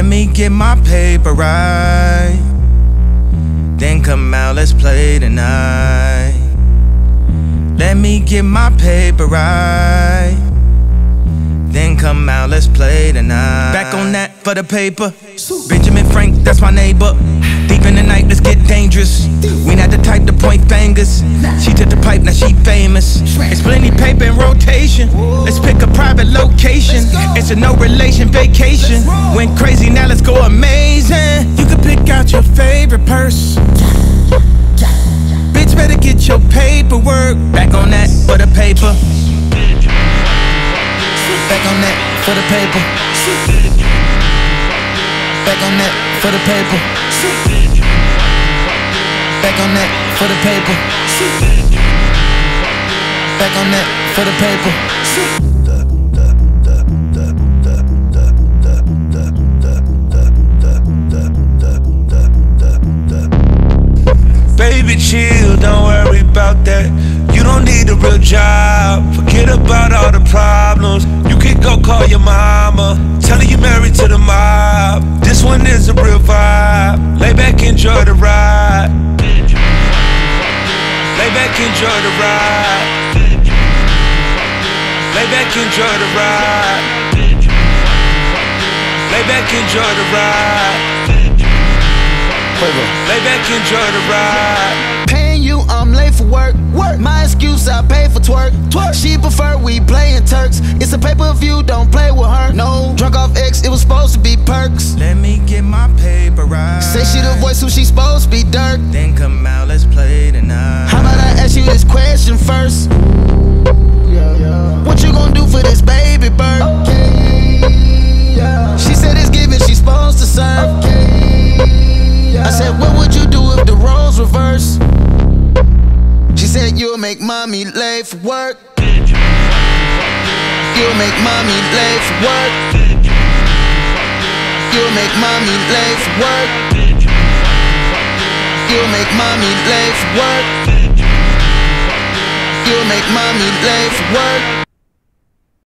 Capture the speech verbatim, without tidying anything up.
Let me get my paper right, then come out, let's play tonight. Let me get my paper right, then come out, let's play tonight. Back on that for the paper. Benjamin Frank, that's my neighbor. Deep in the night, let's get dangerous. We not the type to point fingers. She took the pipe, now she famous. It's plenty paper in rotation. Let's pick a private location. It's a no relation vacation. Went crazy, now let's go amazing. You can pick out your favorite purse. Bitch, better get your paperwork. Back on that for the paper. Back on that for the paper. Back on that for the paper. Back on that for the paper. Back on that for the paper. Baby, chill, don't worry about that. You don't need a real job. Forget about all the problems. You can go call your mama, tell her you married to the mob. This one is a real vibe. Lay back, enjoy the ride. Lay back, enjoy the ride. Lay back, enjoy the ride. Lay back, enjoy the ride. Lay back, enjoy the ride. Paying you, I'm late for work. Work. My excuse, I pay for twerk. Twerk. She prefer we playin' Turks. It's a pay-per-view, don't play with her. No, drunk off X, it was supposed to be perks. Let me get my paper right. Say she the voice who she supposed to be Dirk. Then come out, let's play tonight. How about I ask you this question first? Yeah, yeah. What you gonna do for this baby bird? Okay, yeah. She said it's giving, she's supposed to serve. Okay, yeah. I said, what would you do if the roles reverse? She said, you'll make mommy late for work. You'll make mommy late for work. You'll make mommy late for work. You'll make mommy late for work. You'll make mommy late for work.